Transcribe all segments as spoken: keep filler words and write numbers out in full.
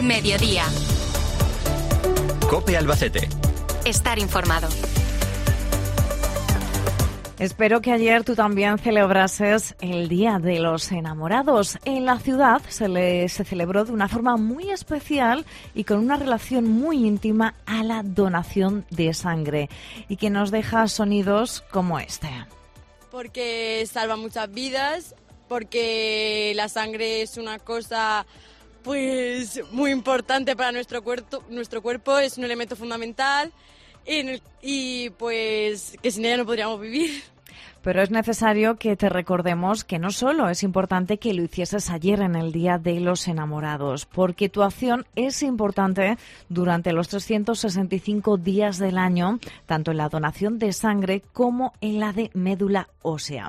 Mediodía. COPE Albacete. Estar informado. Espero que ayer tú también celebrases el Día de los Enamorados. En la ciudad se, le, se celebró de una forma muy especial y con una relación muy íntima a la donación de sangre y que nos deja sonidos como este. Porque salva muchas vidas, porque la sangre es una cosa pues muy importante para nuestro cuerpo, nuestro cuerpo es un elemento fundamental. En el, y pues que sin ella no podríamos vivir. Pero es necesario que te recordemos que no solo es importante que lo hicieses ayer en el Día de los Enamorados, porque tu acción es importante durante los trescientos sesenta y cinco días del año, tanto en la donación de sangre como en la de médula ósea.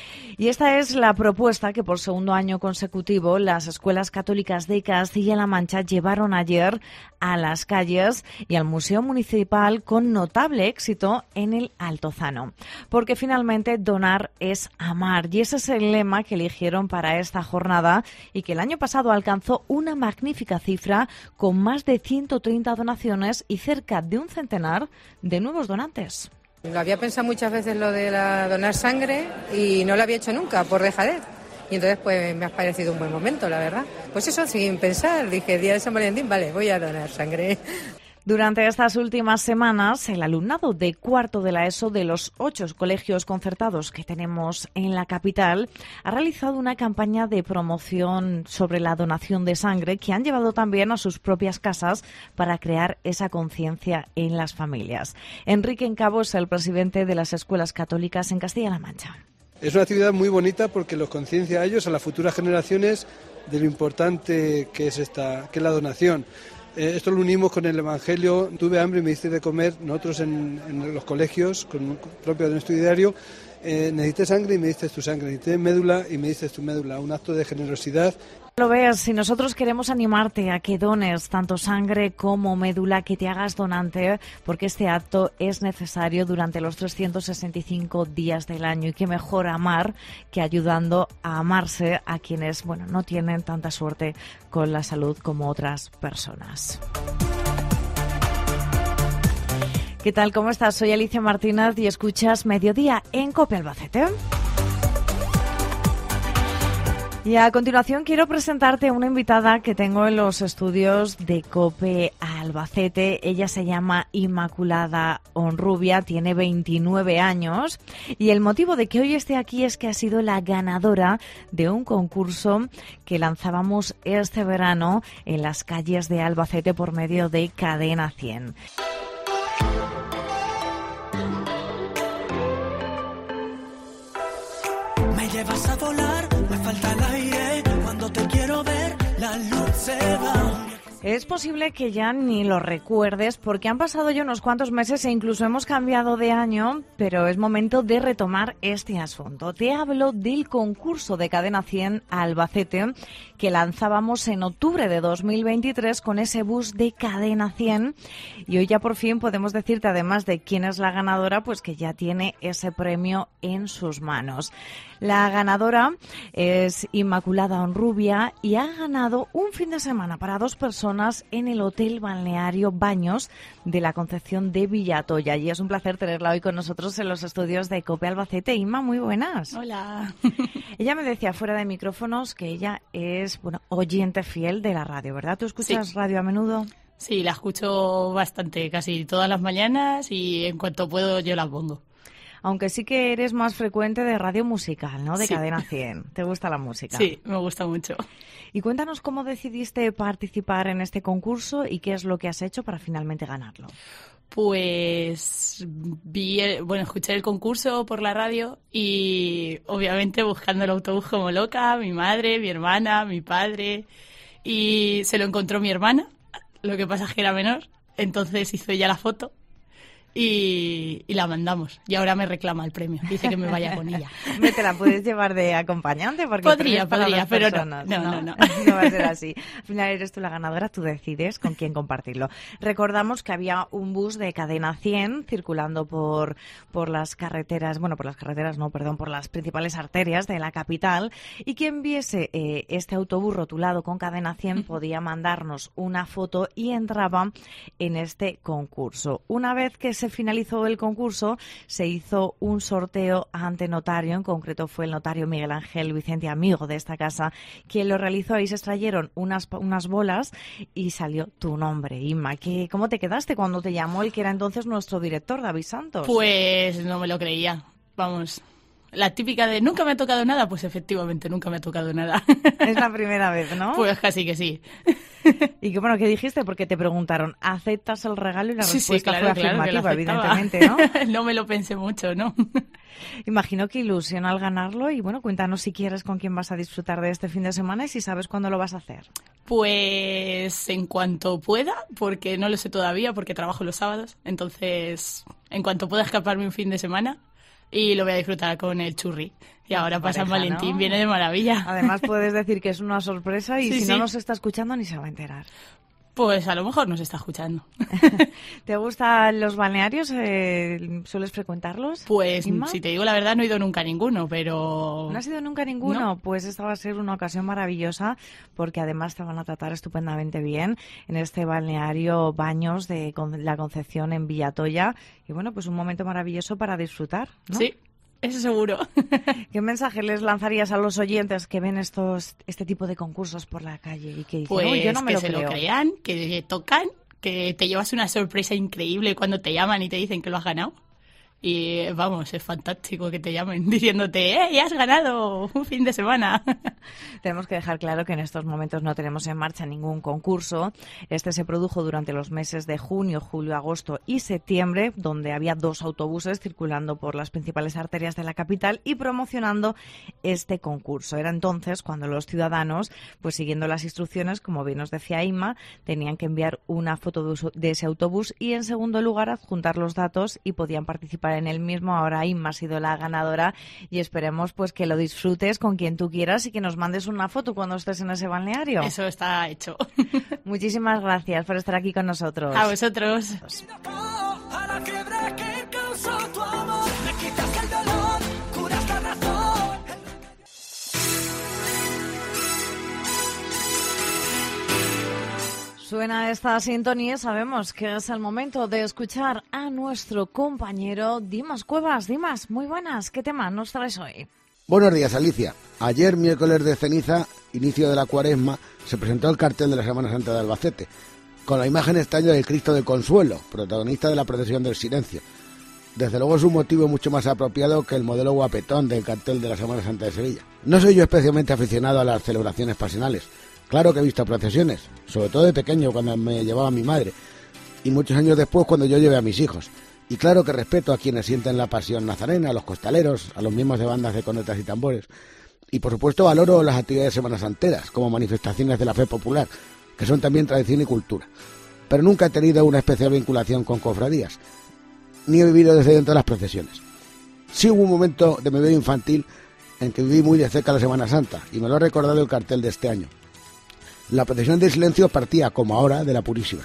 Y esta es la propuesta que por segundo año consecutivo las escuelas católicas de Castilla-La Mancha llevaron ayer a las calles y al Museo Municipal con notable éxito en el Altozano. Porque finalmente donar es amar y ese es el lema que eligieron para esta jornada y que el año pasado alcanzó una magnífica cifra con más de ciento treinta donaciones y cerca de un centenar de nuevos donantes. Lo había pensado muchas veces lo de la donar sangre y no lo había hecho nunca por dejadez. Y entonces pues me ha parecido un buen momento, la verdad. Pues eso, sin pensar, dije, día de San Valentín, vale, voy a donar sangre. Durante estas últimas semanas, el alumnado de cuarto de la ESO de los ocho colegios concertados que tenemos en la capital ha realizado una campaña de promoción sobre la donación de sangre que han llevado también a sus propias casas para crear esa conciencia en las familias. Enrique Encabo es el presidente de las escuelas católicas en Castilla-La Mancha. Es una actividad muy bonita porque los conciencia a ellos, a las futuras generaciones, de lo importante que es esta, que es la donación. Eh, esto lo unimos con el Evangelio. Tuve hambre y me diste de comer. Nosotros en, en los colegios, con propio de nuestro diario, eh, necesité sangre y me diste tu sangre. Necesité médula y me diste tu médula. Un acto de generosidad. Lo ves, si nosotros queremos animarte a que dones tanto sangre como médula, que te hagas donante, porque este acto es necesario durante los trescientos sesenta y cinco días del año y qué mejor amar que ayudando a amarse a quienes, bueno, no tienen tanta suerte con la salud como otras personas. ¿Qué tal? ¿Cómo estás? Soy Alicia Martínez y escuchas Mediodía en COPE Albacete. Y a continuación quiero presentarte a una invitada que tengo en los estudios de COPE Albacete. Ella se llama Inmaculada Honrubia, tiene veintinueve años y el motivo de que hoy esté aquí es que ha sido la ganadora de un concurso que lanzábamos este verano en las calles de Albacete por medio de Cadena cien. Me llevas a volar, me falta el aire, cuando te quiero ver, la luz se va. Es posible que ya ni lo recuerdes porque han pasado ya unos cuantos meses e incluso hemos cambiado de año, pero es momento de retomar este asunto. Te hablo del concurso de Cadena cien Albacete que lanzábamos en octubre de dos mil veintitrés con ese bus de Cadena cien y hoy ya por fin podemos decirte, además de quién es la ganadora, pues que ya tiene ese premio en sus manos. La ganadora es Inmaculada Honrubia y ha ganado un fin de semana para dos personas en el Hotel Balneario Baños de la Concepción de Villatoya. Y es un placer tenerla hoy con nosotros en los estudios de COPE Albacete. Inma, muy buenas. Hola. Ella me decía fuera de micrófonos que ella es, bueno, oyente fiel de la radio, ¿verdad? ¿Tú escuchas sí. radio a menudo? Sí, la escucho bastante, casi todas las mañanas y en cuanto puedo yo la pongo. Aunque sí que eres más frecuente de radio musical, ¿no? De sí. Cadena cien. ¿Te gusta la música? Sí, me gusta mucho. Y cuéntanos cómo decidiste participar en este concurso y qué es lo que has hecho para finalmente ganarlo. Pues vi, el, bueno, escuché el concurso por la radio y obviamente buscando el autobús como loca, mi madre, mi hermana, mi padre, y se lo encontró mi hermana, lo que pasa es que era menor, entonces hizo ella la foto. y, y la mandamos. Y ahora me reclama el premio. Dice que me vaya con ella. Me te la puedes llevar de acompañante porque podría, para podría, las pero personas, no, no, no, no. No va a ser así. Al final eres tú la ganadora, tú decides con quién compartirlo. Recordamos que había un bus de Cadena cien circulando por, por las carreteras, bueno, por las carreteras no, perdón, por las principales arterias de la capital, y quien viese eh, este autobús rotulado con Cadena cien podía mandarnos una foto y entraba en este concurso. Una vez que se finalizó el concurso, se hizo un sorteo ante notario, en concreto fue el notario Miguel Ángel Vicente, amigo de esta casa, quien lo realizó. Ahí se extrayeron unas, unas bolas y salió tu nombre, Inma. ¿Qué, ¿Cómo te quedaste cuando te llamó el que era entonces nuestro director, David Santos? Pues no me lo creía, vamos... La típica de nunca me ha tocado nada, pues efectivamente nunca me ha tocado nada. Es la primera vez, ¿no? Pues casi que sí. Y que bueno, ¿qué dijiste? Porque te preguntaron, ¿aceptas el regalo? Y la sí, respuesta sí, claro, fue claro, afirmativa, evidentemente, ¿no? No me lo pensé mucho, ¿no? Imagino que ilusión al ganarlo y bueno, cuéntanos si quieres con quién vas a disfrutar de este fin de semana y si sabes cuándo lo vas a hacer. Pues en cuanto pueda, porque no lo sé todavía, porque trabajo los sábados, entonces en cuanto pueda escaparme un fin de semana. Y lo voy a disfrutar con el churri. Y ahora para San Valentín, ¿no? Viene de maravilla. Además puedes decir que es una sorpresa y sí, si sí. no nos está escuchando ni se va a enterar. Pues a lo mejor nos está escuchando. ¿Te gustan los balnearios? Eh, ¿Sueles frecuentarlos? Pues Inma? si te digo la verdad no he ido nunca a ninguno, pero... ¿No has ido nunca a ninguno? No. Pues esta va a ser una ocasión maravillosa porque además te van a tratar estupendamente bien en este balneario Baños de la Concepción en Villatoya. Y bueno, pues un momento maravilloso para disfrutar, ¿no? Sí. Eso seguro. ¿Qué mensaje les lanzarías a los oyentes que ven estos este tipo de concursos por la calle y que dicen, pues oh, yo no me que lo se creo? lo crean, que tocan, que te llevas una sorpresa increíble cuando te llaman y te dicen que lo has ganado? Y vamos, es fantástico que te llamen diciéndote, ¡eh, ya has ganado un fin de semana! Tenemos que dejar claro que en estos momentos no tenemos en marcha ningún concurso. Este se produjo durante los meses de junio, julio, agosto y septiembre, donde había dos autobuses circulando por las principales arterias de la capital y promocionando este concurso. Era entonces cuando los ciudadanos, pues siguiendo las instrucciones, como bien nos decía Inma, tenían que enviar una foto de ese autobús y, en segundo lugar, adjuntar los datos y podían participar en el mismo. Ahora Inma ha sido la ganadora y esperemos pues que lo disfrutes con quien tú quieras y que nos mandes una foto cuando estés en ese balneario. Eso está hecho. Muchísimas gracias por estar aquí con nosotros. A vosotros. A la fiebre que causó tu amor, me quitas el dolor, curas la razón. Suena esta sintonía, sabemos que es el momento de escuchar a nuestro compañero Dimas Cuevas. Dimas, muy buenas, ¿qué tema nos traes hoy? Buenos días, Alicia. Ayer, miércoles de ceniza, inicio de la cuaresma, se presentó el cartel de la Semana Santa de Albacete, con la imagen extraña del Cristo del Consuelo, protagonista de la procesión del silencio. Desde luego es un motivo mucho más apropiado que el modelo guapetón del cartel de la Semana Santa de Sevilla. No soy yo especialmente aficionado a las celebraciones pasionales. Claro que he visto procesiones, sobre todo de pequeño cuando me llevaba mi madre, y muchos años después cuando yo llevé a mis hijos. Y claro que respeto a quienes sienten la pasión nazarena, a los costaleros, a los miembros de bandas de cornetas y tambores. Y por supuesto valoro las actividades semanas-santeras como manifestaciones de la fe popular, que son también tradición y cultura. Pero nunca he tenido una especial vinculación con cofradías, ni he vivido desde dentro de las procesiones. Sí hubo un momento de mi vida infantil en que viví muy de cerca la Semana Santa, y me lo ha recordado el cartel de este año. La procesión del silencio partía, como ahora, de la Purísima.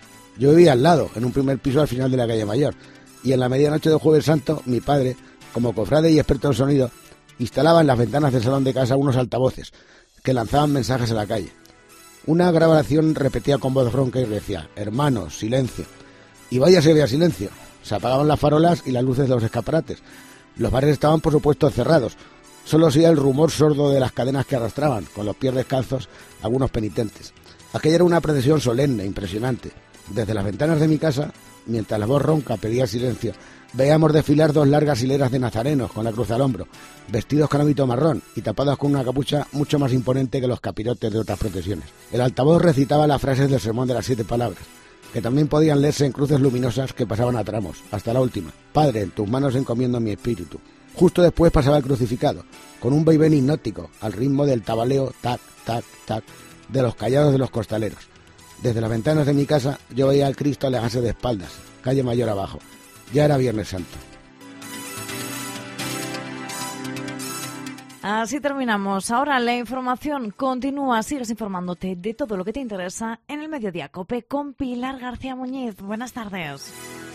Yo vivía al lado, en un primer piso al final de la calle Mayor, y en la medianoche del Jueves Santo, mi padre, como cofrade y experto en sonido, instalaba en las ventanas del salón de casa unos altavoces que lanzaban mensajes a la calle. Una grabación repetía con voz ronca y decía: hermanos, silencio. Y vaya se veía silencio. Se apagaban las farolas y las luces de los escaparates. Los bares estaban, por supuesto, cerrados. Solo oía el rumor sordo de las cadenas que arrastraban, con los pies descalzos, algunos penitentes. Aquella era una procesión solemne, impresionante. Desde las ventanas de mi casa, mientras la voz ronca pedía silencio, veíamos desfilar dos largas hileras de nazarenos con la cruz al hombro, vestidos con hábito marrón y tapados con una capucha mucho más imponente que los capirotes de otras procesiones. El altavoz recitaba las frases del sermón de las siete palabras, que también podían leerse en cruces luminosas que pasaban a tramos, hasta la última: Padre, en tus manos encomiendo mi espíritu. Justo después pasaba el crucificado, con un vaivén hipnótico, al ritmo del tabaleo tac, tac, tac, de los callados de los costaleros. Desde las ventanas de mi casa yo veía al Cristo alejarse de espaldas, calle Mayor abajo, ya era Viernes Santo. Así terminamos. Ahora la información continúa. Sigues informándote de todo lo que te interesa en el Mediodía COPE con Pilar García Muñiz. Buenas tardes.